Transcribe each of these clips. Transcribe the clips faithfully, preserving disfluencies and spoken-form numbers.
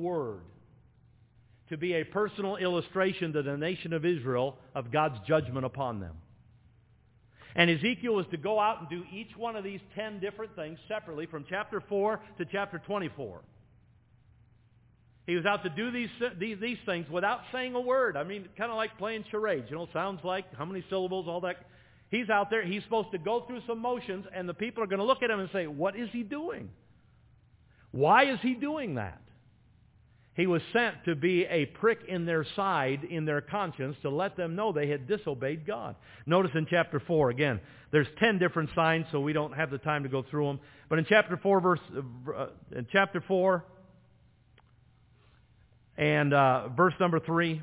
Word to be a personal illustration to the nation of Israel of God's judgment upon them. And Ezekiel was to go out and do each one of these ten different things separately from chapter four to chapter twenty-four. He was out to do these, these, these things without saying a word. I mean, kind of like playing charades. You know, sounds like how many syllables, all that. He's out there. He's supposed to go through some motions, and the people are going to look at him and say, what is he doing? Why is he doing that? He was sent to be a prick in their side, in their conscience, to let them know they had disobeyed God. Notice in chapter four, again, there's ten different signs, so we don't have the time to go through them. But in chapter four, verse, uh, in chapter four, and uh, verse number three,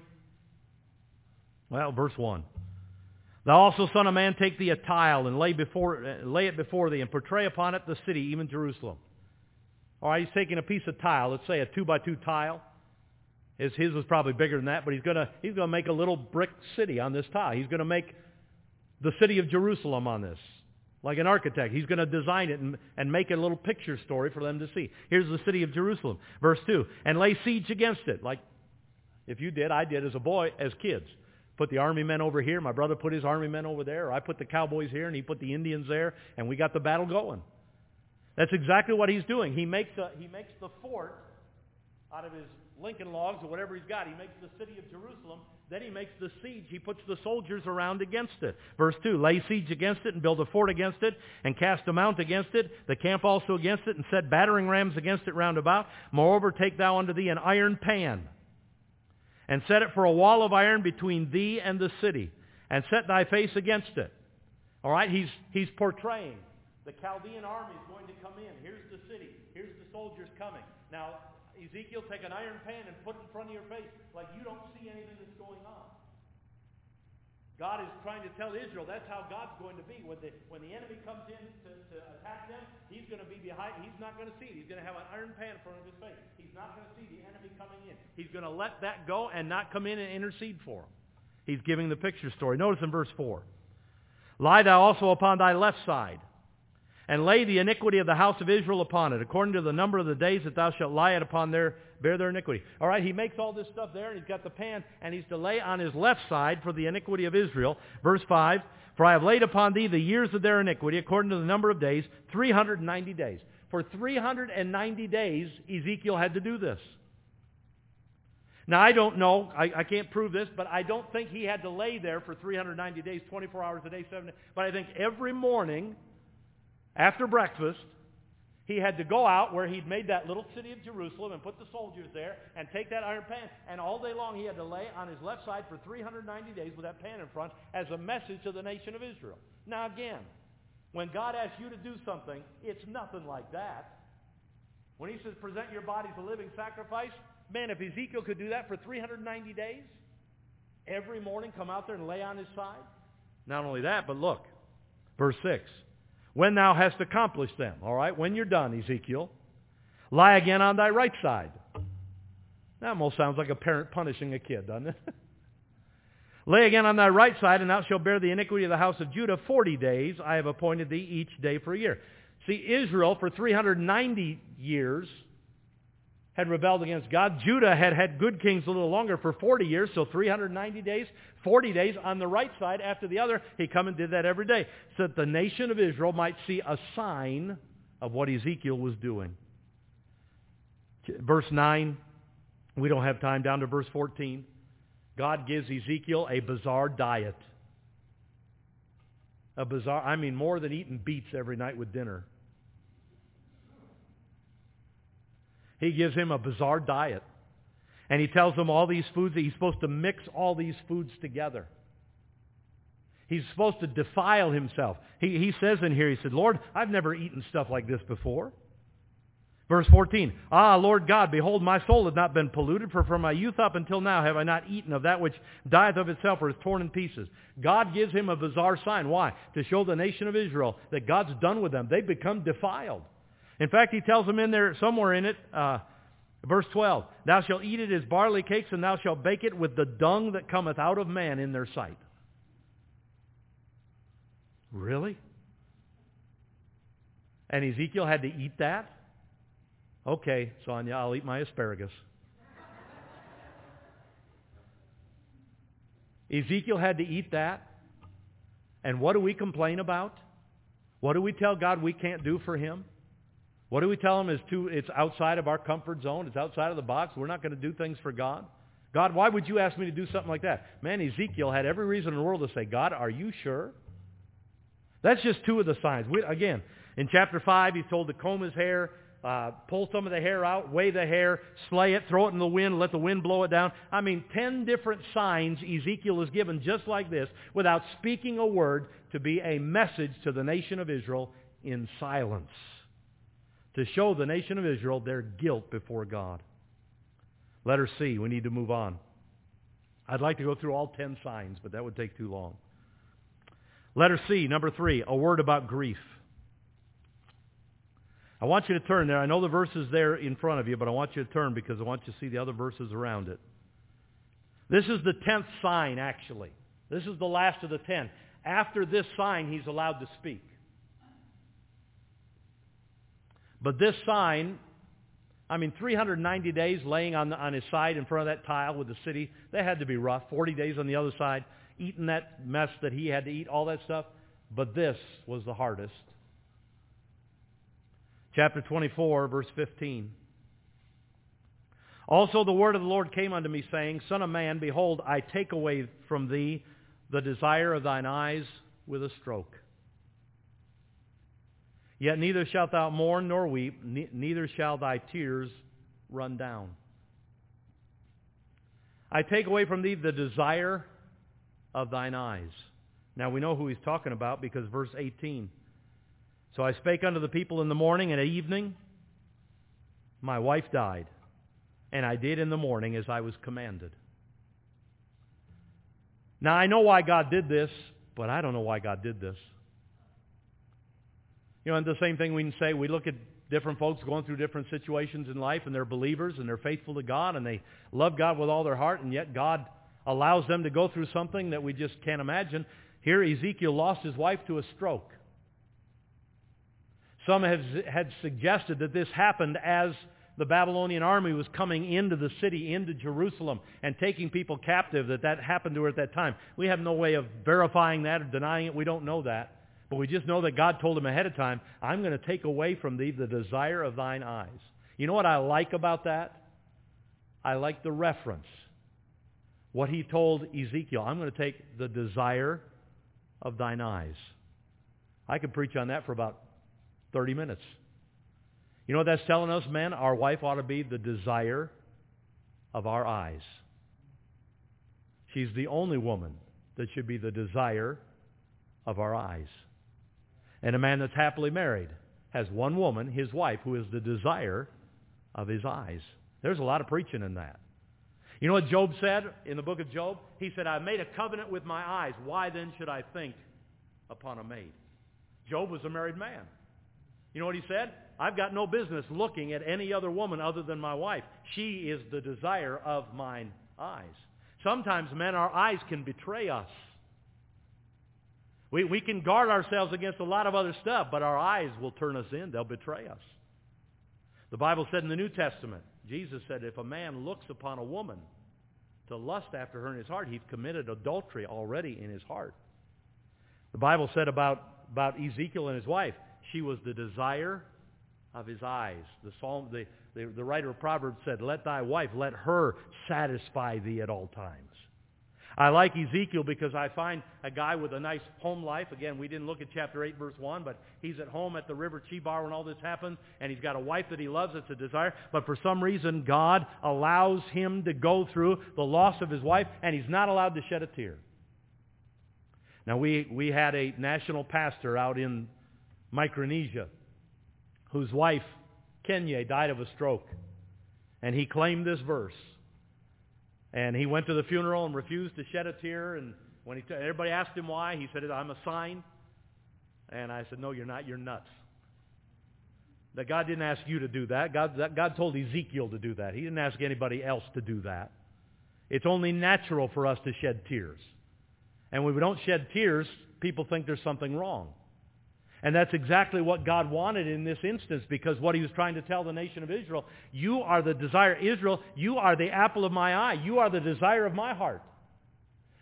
well, verse one. Thou also, son of man, take thee a tile and lay before, uh, lay it before thee, and portray upon it the city, even Jerusalem. All right, he's taking a piece of tile, let's say a two by two tile. His, his was probably bigger than that, but he's going to he's going to make a little brick city on this tile. He's going to make the city of Jerusalem on this, like an architect. He's going to design it and, and make a little picture story for them to see. Here's the city of Jerusalem. Verse two, and lay siege against it, like if you did, I did as a boy, as kids. Put the army men over here, my brother put his army men over there, or I put the cowboys here, and he put the Indians there, and we got the battle going. That's exactly what he's doing. He makes a, he makes the fort out of his Lincoln logs or whatever he's got. He makes the city of Jerusalem. Then he makes the siege. He puts the soldiers around against it. Verse two, lay siege against it and build a fort against it and cast a mount against it, the camp also against it, and set battering rams against it round about. Moreover, take thou unto thee an iron pan and set it for a wall of iron between thee and the city, and set thy face against it. All right, he's, he's portraying the Chaldean army is going to come in. Here's the city. Here's the soldiers coming. Now, Ezekiel, take an iron pan and put it in front of your face like you don't see anything that's going on. God is trying to tell Israel that's how God's going to be. When the, when the enemy comes in to, to attack them, he's going to be behind. He's not going to see it. He's going to have an iron pan in front of his face. He's not going to see the enemy coming in. He's going to let that go and not come in and intercede for him. He's giving the picture story. Notice in verse four. Lie thou also upon thy left side, and lay the iniquity of the house of Israel upon it, according to the number of the days that thou shalt lie it upon their, bear their iniquity. All right, he makes all this stuff there, and he's got the pan, and he's to lay on his left side for the iniquity of Israel. Verse five, for I have laid upon thee the years of their iniquity, according to the number of days, three hundred ninety days. For three hundred ninety days, Ezekiel had to do this. Now, I don't know, I, I can't prove this, but I don't think he had to lay there for three hundred ninety days, twenty-four hours a day, seven days. But I think every morning, after breakfast, he had to go out where he'd made that little city of Jerusalem and put the soldiers there and take that iron pan. And all day long he had to lay on his left side for three hundred ninety days with that pan in front as a message to the nation of Israel. Now again, when God asks you to do something, it's nothing like that. When he says present your bodies a living sacrifice, man, if Ezekiel could do that for three hundred ninety days, every morning come out there and lay on his side. Not only that, but look, verse six. When thou hast accomplished them, all right, when you're done, Ezekiel, lie again on thy right side. That almost sounds like a parent punishing a kid, doesn't it? Lay again on thy right side, and thou shalt bear the iniquity of the house of Judah forty days. I have appointed thee each day for a year. See, Israel for three hundred ninety years had rebelled against God. Judah had had good kings a little longer for forty years, so three hundred ninety days, forty days on the right side after the other. He come and did that every day so that the nation of Israel might see a sign of what Ezekiel was doing. Verse nine, we don't have time, down to verse fourteen. God gives Ezekiel a bizarre diet. A bizarre, I mean more than eating beets every night with dinner. He gives him a bizarre diet. And he tells him all these foods, that he's supposed to mix all these foods together. He's supposed to defile himself. He, he says in here, he said, Lord, I've never eaten stuff like this before. Verse fourteen, Ah, Lord God, behold, my soul hath not been polluted, for from my youth up until now have I not eaten of that which dieth of itself or is torn in pieces. God gives him a bizarre sign. Why? To show the nation of Israel that God's done with them. They've become defiled. In fact, he tells them in there, somewhere in it, uh, verse twelve, Thou shalt eat it as barley cakes, and thou shalt bake it with the dung that cometh out of man in their sight. Really? And Ezekiel had to eat that? Okay, Sonia, I'll eat my asparagus. Ezekiel had to eat that. And what do we complain about? What do we tell God we can't do for Him? What do we tell Him is too, it's outside of our comfort zone? It's outside of the box. We're not going to do things for God. God, why would you ask me to do something like that? Man, Ezekiel had every reason in the world to say, God, are you sure? That's just two of the signs. We, again, in chapter five, he's told to comb his hair, uh, pull some of the hair out, weigh the hair, slay it, throw it in the wind, let the wind blow it down. I mean, ten different signs Ezekiel is given just like this without speaking a word to be a message to the nation of Israel in silence, to show the nation of Israel their guilt before God. Letter C, we need to move on. I'd like to go through all ten signs, but that would take too long. Letter C, number three, a word about grief. I want you to turn there. I know the verse is there in front of you, but I want you to turn because I want you to see the other verses around it. This is the tenth sign, actually. This is the last of the ten. After this sign, he's allowed to speak. But this sign, I mean, three hundred ninety days laying on, the, on his side in front of that tile with the city, that had to be rough. forty days on the other side, eating that mess that he had to eat, all that stuff. But this was the hardest. Chapter twenty-four, verse fifteen. Also the word of the Lord came unto me, saying, Son of man, behold, I take away from thee the desire of thine eyes with a stroke. Yet neither shalt thou mourn nor weep, ne- neither shall thy tears run down. I take away from thee the desire of thine eyes. Now we know who he's talking about because verse eighteen. So I spake unto the people in the morning and at evening, my wife died, and I did in the morning as I was commanded. Now I know why God did this, but I don't know why God did this. You know, and the same thing we can say, we look at different folks going through different situations in life, and they're believers, and they're faithful to God, and they love God with all their heart, and yet God allows them to go through something that we just can't imagine. Here Ezekiel lost his wife to a stroke. Some have had suggested that this happened as the Babylonian army was coming into the city, into Jerusalem, and taking people captive, that that happened to her at that time. We have no way of verifying that or denying it. We don't know that. But we just know that God told him ahead of time, I'm going to take away from thee the desire of thine eyes. You know what I like about that? I like the reference. What he told Ezekiel, I'm going to take the desire of thine eyes. I could preach on that for about thirty minutes. You know what that's telling us, men? Our wife ought to be the desire of our eyes. She's the only woman that should be the desire of our eyes. And a man that's happily married has one woman, his wife, who is the desire of his eyes. There's a lot of preaching in that. You know what Job said in the book of Job? He said, I made a covenant with my eyes. Why then should I think upon a maid? Job was a married man. You know what he said? I've got no business looking at any other woman other than my wife. She is the desire of mine eyes. Sometimes, men, our eyes can betray us. We, we can guard ourselves against a lot of other stuff, but our eyes will turn us in. They'll betray us. The Bible said in the New Testament, Jesus said, if a man looks upon a woman to lust after her in his heart, he's committed adultery already in his heart. The Bible said about, about Ezekiel and his wife, she was the desire of his eyes. The psalm, the, the, the writer of Proverbs said, let thy wife, let her satisfy thee at all times. I like Ezekiel because I find a guy with a nice home life. Again, we didn't look at chapter eight, verse one, but he's at home at the river Chebar when all this happens, and he's got a wife that he loves. It's a desire. But for some reason, God allows him to go through the loss of his wife, and he's not allowed to shed a tear. Now, we, we had a national pastor out in Micronesia whose wife, Kenya, died of a stroke. And he claimed this verse. And he went to the funeral and refused to shed a tear. And when he t- everybody asked him why, he said, I'm a sign. And I said, no, you're not. You're nuts. That God didn't ask you to do that. God, that. God told Ezekiel to do that. He didn't ask anybody else to do that. It's only natural for us to shed tears. And when we don't shed tears, people think there's something wrong. And that's exactly what God wanted in this instance, because what he was trying to tell the nation of Israel, you are the desire. Israel, you are the apple of my eye. You are the desire of my heart.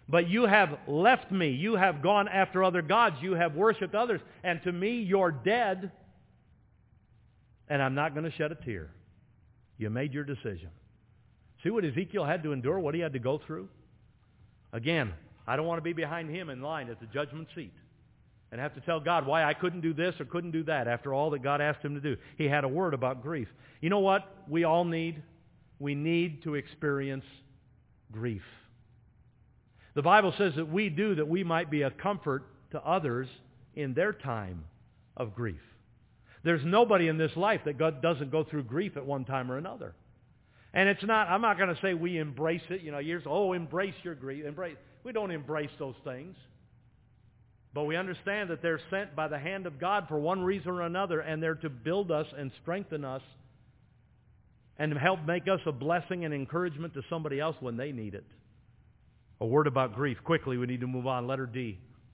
But you have left me. You have gone after other gods. You have worshipped others. And to me, you're dead. And I'm not going to shed a tear. You made your decision. See what Ezekiel had to endure, what he had to go through? Again, I don't want to be behind him in line at the judgment seat and have to tell God why I couldn't do this or couldn't do that after all that God asked him to do. He had a word about grief. You know what we all need? We need to experience grief. The Bible says that we do that we might be a comfort to others in their time of grief. There's nobody in this life that God doesn't go through grief at one time or another. And it's not, I'm not going to say we embrace it, you know, years, oh, embrace your grief. Embrace. We don't embrace those things. But we understand that they're sent by the hand of God for one reason or another, and they're to build us and strengthen us and help make us a blessing and encouragement to somebody else when they need it. A word about grief. Quickly, we need to move on. Letter D.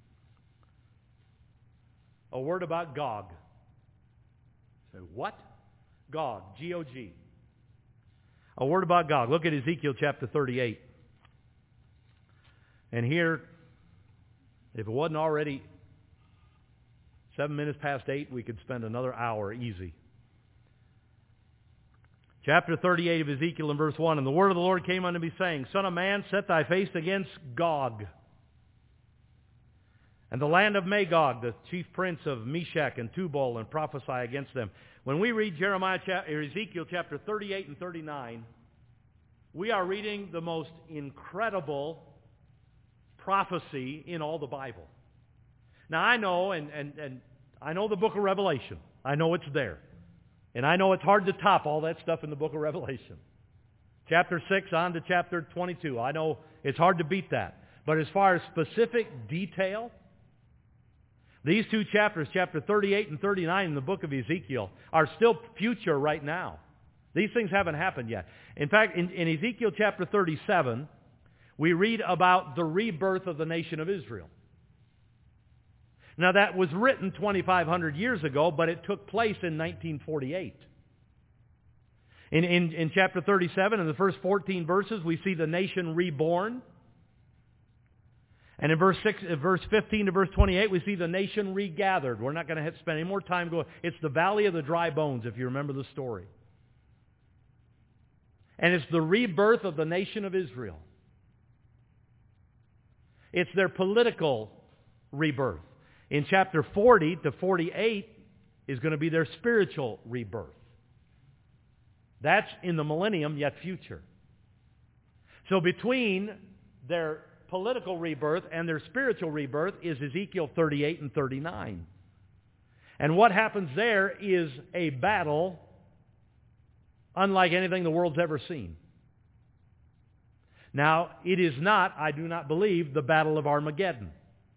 A word about Gog. Say, what? Gog. G O G. A word about Gog. Look at Ezekiel chapter thirty-eight. And here, if it wasn't already seven minutes past eight, we could spend another hour easy. Chapter thirty-eight of Ezekiel in verse one. And the word of the Lord came unto me, saying, Son of man, set thy face against Gog, and the land of Magog, the chief prince of Meshach and Tubal, and prophesy against them. When we read Jeremiah, or Ezekiel chapter thirty-eight and thirty-nine, we are reading the most incredible prophecy in all the Bible. Now I know, and, and, and I know the book of Revelation. I know it's there. And I know it's hard to top all that stuff in the book of Revelation. Chapter six on to chapter twenty-two. I know it's hard to beat that. But as far as specific detail, these two chapters, chapter thirty-eight and thirty-nine in the book of Ezekiel, are still future right now. These things haven't happened yet. In fact, in, in Ezekiel chapter thirty-seven, we read about the rebirth of the nation of Israel. Now that was written twenty-five hundred years ago, but it took place in nineteen forty-eight. In, in, in chapter thirty-seven, in the first fourteen verses, we see the nation reborn. And in verse six, verse fifteen to verse twenty-eight, we see the nation regathered. We're not going to spend any more time going. It's the valley of the dry bones, if you remember the story. And it's the rebirth of the nation of Israel. It's their political rebirth. In chapter forty to forty-eight is going to be their spiritual rebirth. That's in the millennium, yet future. So between their political rebirth and their spiritual rebirth is Ezekiel thirty-eight and thirty-nine. And what happens there is a battle unlike anything the world's ever seen. Now, it is not, I do not believe, the battle of Armageddon.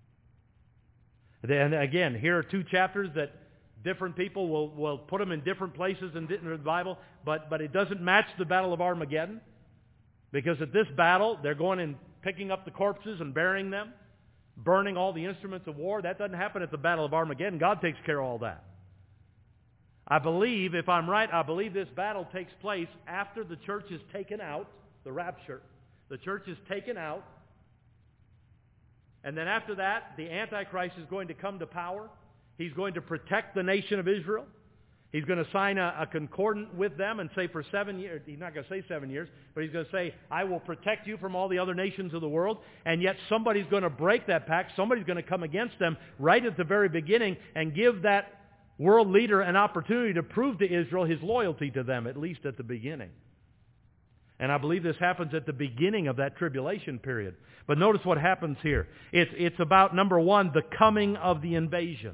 And again, here are two chapters that different people will, will put them in different places in the Bible, but, but it doesn't match the battle of Armageddon, because at this battle, they're going and picking up the corpses and burying them, burning all the instruments of war. That doesn't happen at the battle of Armageddon. God takes care of all that. I believe, if I'm right, I believe this battle takes place after the church is taken out, the rapture. The church is taken out. And then after that, the Antichrist is going to come to power. He's going to protect the nation of Israel. He's going to sign a, a concordant with them and say for seven years, he's not going to say seven years, but he's going to say, I will protect you from all the other nations of the world. And yet somebody's going to break that pact. Somebody's going to come against them right at the very beginning and give that world leader an opportunity to prove to Israel his loyalty to them, at least at the beginning. And I believe this happens at the beginning of that tribulation period. But notice what happens here. It's, it's about, number one, the coming of the invasion.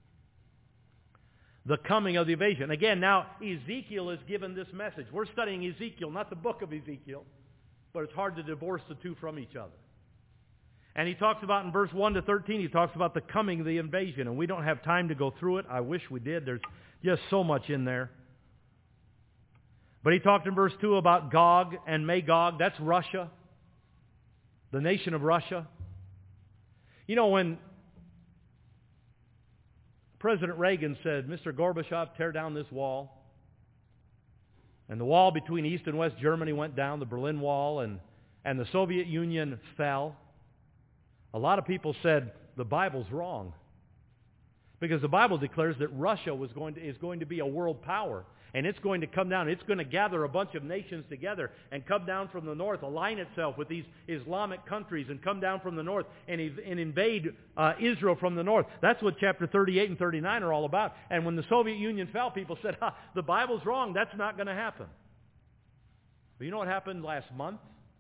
The coming of the invasion. Again, now Ezekiel is given this message. We're studying Ezekiel, not the book of Ezekiel, but it's hard to divorce the two from each other. And he talks about in verse one to thirteen, he talks about the coming of the invasion. And we don't have time to go through it. I wish we did. There's just so much in there. But he talked in verse two about Gog and Magog. That's Russia, the nation of Russia. You know, when President Reagan said, Mister Gorbachev, tear down this wall, and the wall between East and West Germany went down, the Berlin Wall, and, and the Soviet Union fell, A lot of people said the Bible's wrong. Because the Bible declares that Russia was going to, is going to be a world power. And it's going to come down. It's going to gather a bunch of nations together and come down from the north, align itself with these Islamic countries, and come down from the north and, and invade uh, Israel from the north. That's what chapter thirty-eight and thirty-nine are all about. And when the Soviet Union fell, people said, ha, the Bible's wrong. That's not going to happen. But you know what happened last month?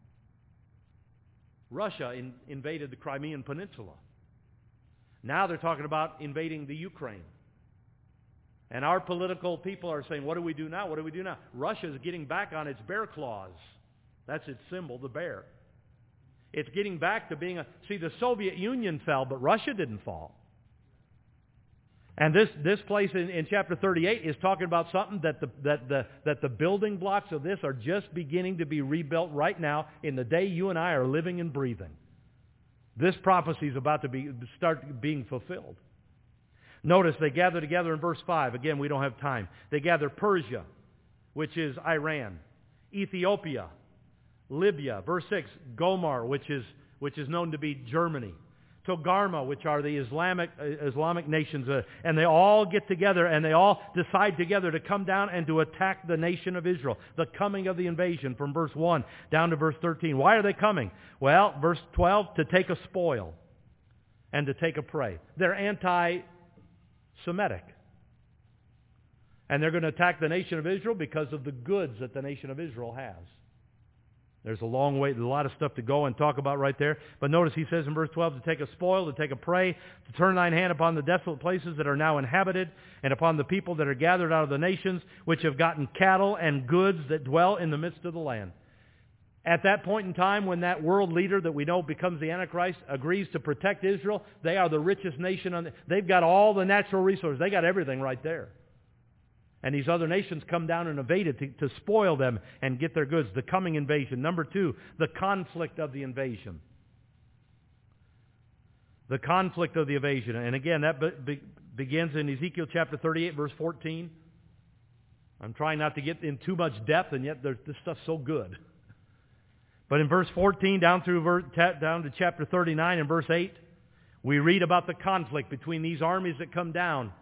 Russia in, invaded the Crimean Peninsula. Now they're talking about invading the Ukraine. And our political people are saying, what do we do now? What do we do now? Russia is getting back on its bear claws. That's its symbol, the bear. It's getting back to being a... See, the Soviet Union fell, but Russia didn't fall. And this, this place in, in chapter thirty-eight is talking about something that the, that, the, that the building blocks of this are just beginning to be rebuilt right now in the day you and I are living and breathing. This prophecy is about to be, start being fulfilled. Notice they gather together in verse five. Again, we don't have time. They gather Persia, which is Iran, Ethiopia, Libya. Verse six, Gomar, which is, which is known to be Germany. Togarma, which are the Islamic, uh, Islamic nations. Uh, and they all get together and they all decide together to come down and to attack the nation of Israel. The coming of the invasion from verse one down to verse thirteen. Why are they coming? Well, verse twelve, to take a spoil and to take a prey. They're anti Semitic. And they're going to attack the nation of Israel because of the goods that the nation of Israel has. There's a long way, there's a lot of stuff to go and talk about right there. But notice he says in verse twelve, to take a spoil, to take a prey, to turn thine hand upon the desolate places that are now inhabited, and upon the people that are gathered out of the nations, which have gotten cattle and goods that dwell in the midst of the land. At that point in time, when that world leader that we know becomes the Antichrist agrees to protect Israel, they are the richest nation on the, they've got all the natural resources. They got everything right there. And these other nations come down and invade it to, to spoil them and get their goods. The coming invasion. Number two, the conflict of the invasion. The conflict of the invasion. And again, that be, be, begins in Ezekiel chapter thirty-eight, verse fourteen. I'm trying not to get in too much depth, and yet this stuff's so good. But in verse fourteen down through verse, down to chapter thirty-nine and verse eight, we read about the conflict between these armies that come down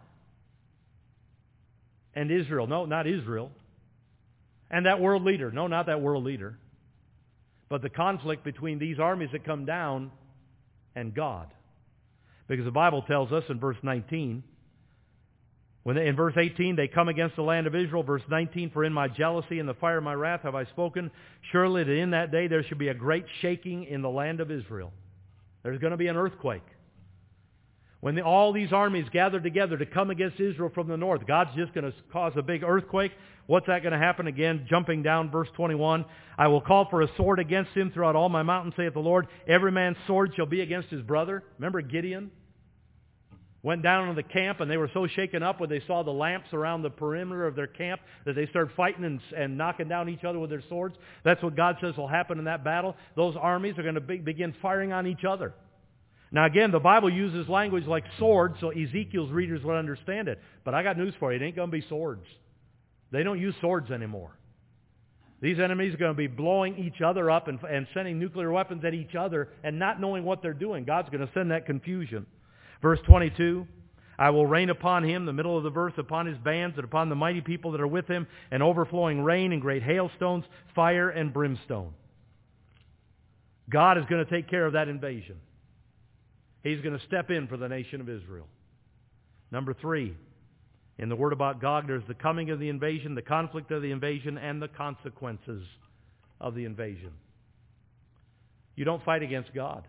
and Israel. No, not Israel. And that world leader. No, not that world leader. But the conflict between these armies that come down and God. Because the Bible tells us in verse nineteen, when they, in verse eighteen, they come against the land of Israel. Verse nineteen, for in my jealousy and the fire of my wrath have I spoken. Surely that in that day there should be a great shaking in the land of Israel. There's going to be an earthquake. When the, all these armies gather together to come against Israel from the north, God's just going to cause a big earthquake. What's that going to happen? Again, jumping down, verse twenty-one. I will call for a sword against him throughout all my mountains, saith the Lord. Every man's sword shall be against his brother. Remember Gideon? Went down into the camp, and they were so shaken up when they saw the lamps around the perimeter of their camp that they started fighting and, and knocking down each other with their swords. That's what God says will happen in that battle. Those armies are going to be, begin firing on each other. Now again, the Bible uses language like sword, so Ezekiel's readers would understand it. But I got news for you. It ain't going to be swords. They don't use swords anymore. These enemies are going to be blowing each other up and, and sending nuclear weapons at each other and not knowing what they're doing. God's going to send that confusion. Verse twenty-two, I will rain upon him, the middle of the verse, upon his bands and upon the mighty people that are with him, and overflowing rain and great hailstones, fire and brimstone. God is going to take care of that invasion. He's going to step in for the nation of Israel. Number three, in the word about Gog, there's the coming of the invasion, the conflict of the invasion, and the consequences of the invasion. You don't fight against God.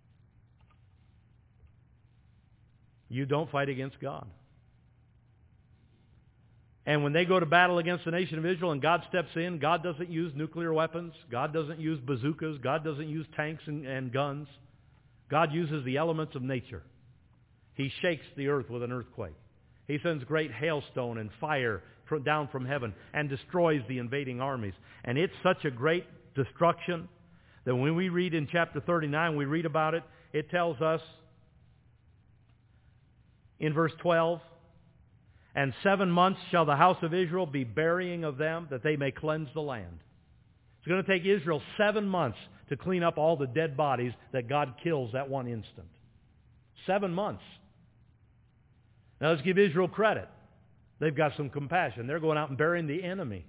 You don't fight against God. And when they go to battle against the nation of Israel and God steps in, God doesn't use nuclear weapons. God doesn't use bazookas. God doesn't use tanks and, and guns. God uses the elements of nature. He shakes the earth with an earthquake. He sends great hailstone and fire down from heaven and destroys the invading armies. And it's such a great destruction that when we read in chapter thirty-nine, we read about it, it tells us in verse twelve, and seven months shall the house of Israel be burying of them, that they may cleanse the land. It's going to take Israel seven months to clean up all the dead bodies that God kills that one instant. Seven months. Now let's give Israel credit. They've got some compassion. They're going out and burying the enemy.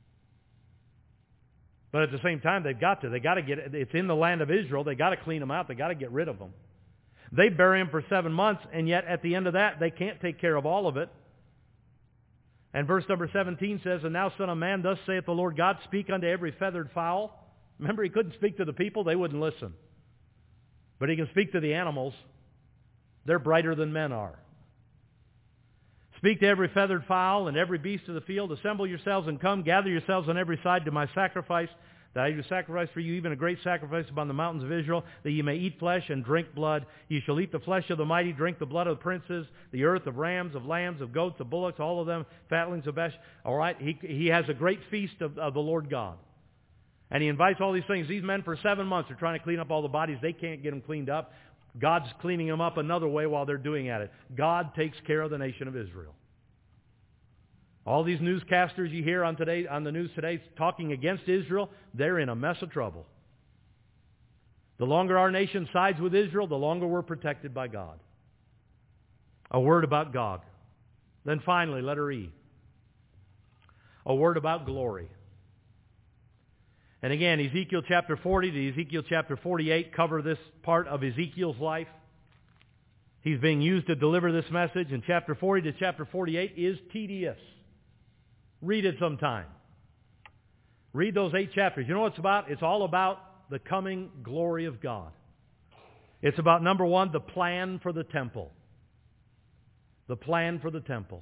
But at the same time, they've got to. They've got to get it. It's in the land of Israel. They've got to clean them out. They've got to get rid of them. They bury them for seven months, and yet at the end of that, they can't take care of all of it. And verse number seventeen says, "And now, son of man, thus saith the Lord God, speak unto every feathered fowl." Remember, he couldn't speak to the people. They wouldn't listen. But he can speak to the animals. They're brighter than men are. "Speak to every feathered fowl and every beast of the field. Assemble yourselves and come. Gather yourselves on every side to my sacrifice, that I do sacrifice for you, even a great sacrifice upon the mountains of Israel, that ye may eat flesh and drink blood. Ye shall eat the flesh of the mighty, drink the blood of the princes, the earth of rams, of lambs, of goats, of bullocks, all of them, fatlings of Bash." All right, he, he has a great feast of, of the Lord God. And he invites all these things. These men for seven months are trying to clean up all the bodies. They can't get them cleaned up. God's cleaning them up another way while they're doing at it. God takes care of the nation of Israel. All these newscasters you hear on today on the news today talking against Israel, they're in a mess of trouble. The longer our nation sides with Israel, the longer we're protected by God. A word about Gog. Then finally, letter E. A word about glory. And again, Ezekiel chapter forty to Ezekiel chapter forty-eight cover this part of Ezekiel's life. He's being used to deliver this message, and chapter forty to chapter forty-eight is tedious. Read it sometime. Read those eight chapters. You know what it's about? It's all about the coming glory of God. It's about, number one, the plan for the temple. The plan for the temple.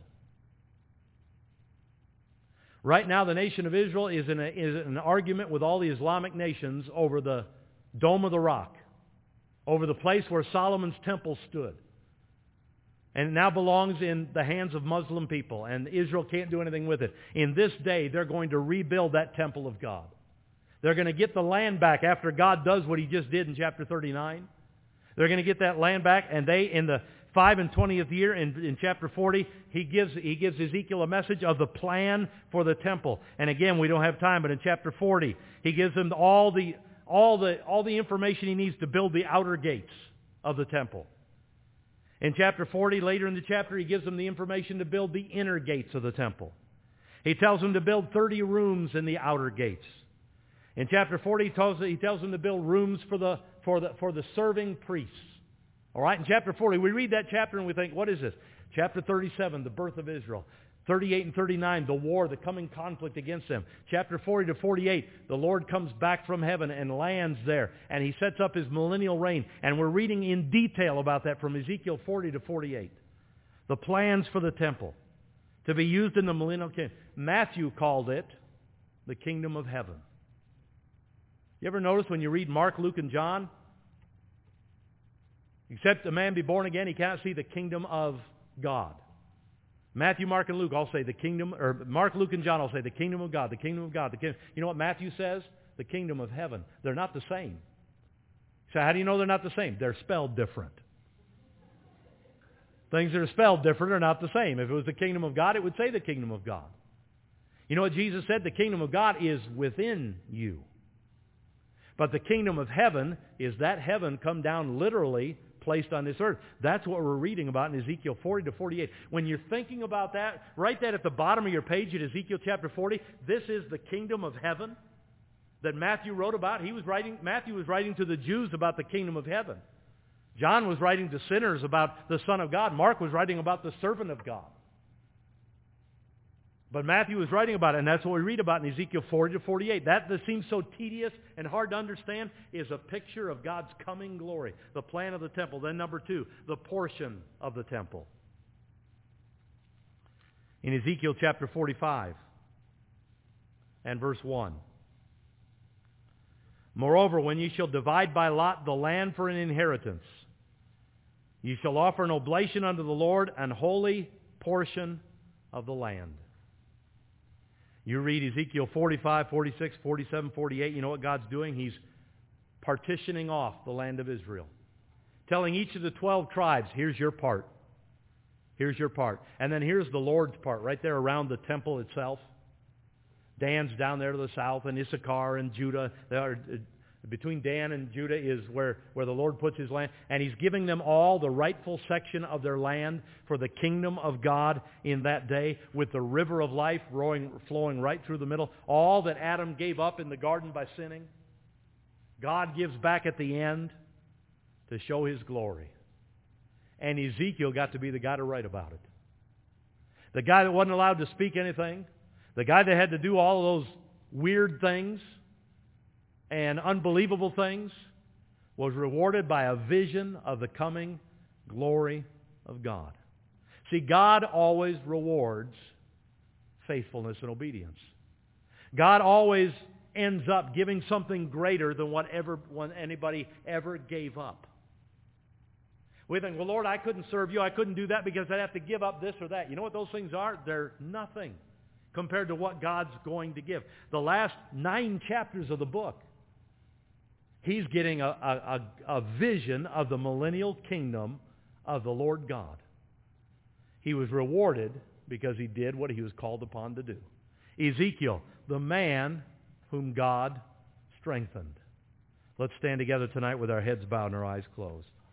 Right now, the nation of Israel is in, a, is in an argument with all the Islamic nations over the Dome of the Rock, over the place where Solomon's temple stood. And it now belongs in the hands of Muslim people, and Israel can't do anything with it. In this day, they're going to rebuild that temple of God. They're going to get the land back after God does what he just did in chapter thirty-nine. They're going to get that land back, and they, in the five and twentieth year, in, in chapter forty, he gives, he gives Ezekiel a message of the plan for the temple. And again, we don't have time, but in chapter forty, he gives him all the, all the, all the information he needs to build the outer gates of the temple. In chapter forty, later in the chapter, he gives them the information to build the inner gates of the temple. He tells them to build thirty rooms in the outer gates. In chapter forty, he tells, he tells them to build rooms for the, for, the, for the serving priests. All right, in chapter forty, we read that chapter and we think, what is this? Chapter thirty-seven, the birth of Israel. thirty-eight and thirty-nine, the war, the coming conflict against them. Chapter forty to forty-eight, the Lord comes back from heaven and lands there, and he sets up his millennial reign. And we're reading in detail about that from Ezekiel forty to forty-eight. The plans for the temple to be used in the millennial kingdom. Matthew called it the kingdom of heaven. You ever notice when you read Mark, Luke, and John, except a man be born again, he cannot see the kingdom of God. Matthew, Mark, and Luke all say the kingdom, or Mark, Luke, and John all say the kingdom of God, the kingdom of God. The kingdom. You know what Matthew says? The kingdom of heaven. They're not the same. So how do you know they're not the same? They're spelled different. Things that are spelled different are not the same. If it was the kingdom of God, it would say the kingdom of God. You know what Jesus said? The kingdom of God is within you. But the kingdom of heaven is that heaven come down literally placed on this earth. That's what we're reading about in Ezekiel forty to forty-eight. When you're thinking about that, write that at the bottom of your page at Ezekiel chapter forty. This is the kingdom of heaven that Matthew wrote about. He was writing, Matthew was writing to the Jews about the kingdom of heaven. John was writing to sinners about the Son of God. Mark was writing about the servant of God. But Matthew was writing about it, and that's what we read about in Ezekiel forty to forty-eight. That that seems so tedious and hard to understand is a picture of God's coming glory, the plan of the temple. Then number two, the portion of the temple. In Ezekiel chapter forty-five and verse one. Moreover, when ye shall divide by lot the land for an inheritance, ye shall offer an oblation unto the Lord, an holy portion of the land. You read Ezekiel forty-five, forty-six, forty-seven, forty-eight, you know what God's doing? He's partitioning off the land of Israel. Telling each of the twelve tribes, here's your part. Here's your part. And then here's the Lord's part, right there around the temple itself. Dan's down there to the south, and Issachar and Judah, Between Dan and Judah is where, where the Lord puts his land. And he's giving them all the rightful section of their land for the kingdom of God in that day, with the river of life flowing, flowing right through the middle. All that Adam gave up in the garden by sinning, God gives back at the end to show his glory. And Ezekiel got to be the guy to write about it. The guy that wasn't allowed to speak anything. The guy that had to do all of those weird things and unbelievable things was rewarded by a vision of the coming glory of God. See, God always rewards faithfulness and obedience. God always ends up giving something greater than whatever when anybody ever gave up. We think, well, Lord, I couldn't serve you. I couldn't do that because I'd have to give up this or that. You know what those things are? They're nothing compared to what God's going to give. The last nine chapters of the book, he's getting a, a, a, a vision of the millennial kingdom of the Lord God. He was rewarded because he did what he was called upon to do. Ezekiel, the man whom God strengthened. Let's stand together tonight with our heads bowed and our eyes closed.